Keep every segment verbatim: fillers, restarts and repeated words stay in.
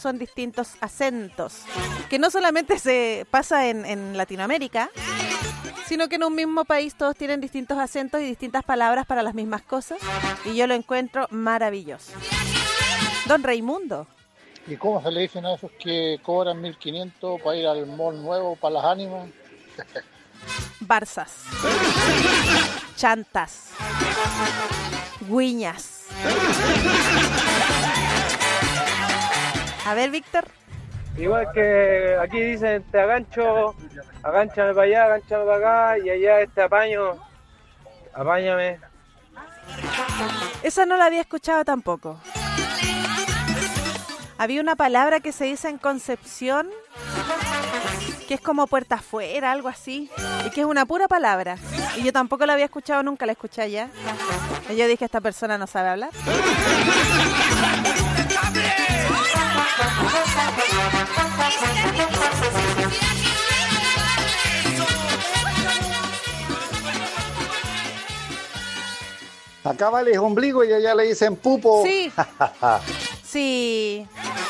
son distintos acentos, que no solamente se pasa en, en Latinoamérica, sino que en un mismo país todos tienen distintos acentos y distintas palabras para las mismas cosas, y yo lo encuentro maravilloso. Don Raimundo. ¿Y cómo se le dicen a esos que cobran mil quinientos para ir al mall nuevo para las ánimas? Barzas. Chantas. Guiñas. A ver, Víctor. Igual que aquí dicen, te agancho, agánchame para allá, agánchame para acá, y allá este apaño, apáñame. Esa no la había escuchado tampoco. Había una palabra que se dice en Concepción, que es como puerta afuera, algo así, y que es una pura palabra. Y yo tampoco la había escuchado nunca, la escuché allá. Y yo dije, esta persona no sabe hablar. Acá vale ombligo y allá le dicen pupo. Sí. Sí.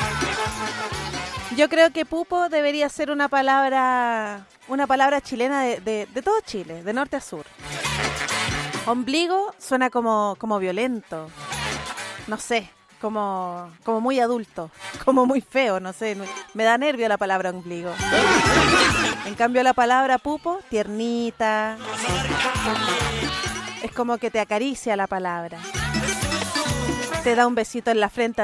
Yo creo que pupo debería ser una palabra, una palabra chilena de, de, de todo Chile, de norte a sur. Ombligo suena como, como violento. No sé, como, como muy adulto, como muy feo, no sé. Me da nervio la palabra ombligo. En cambio la palabra pupo, tiernita. Es como que te acaricia la palabra. Te da un besito en la frente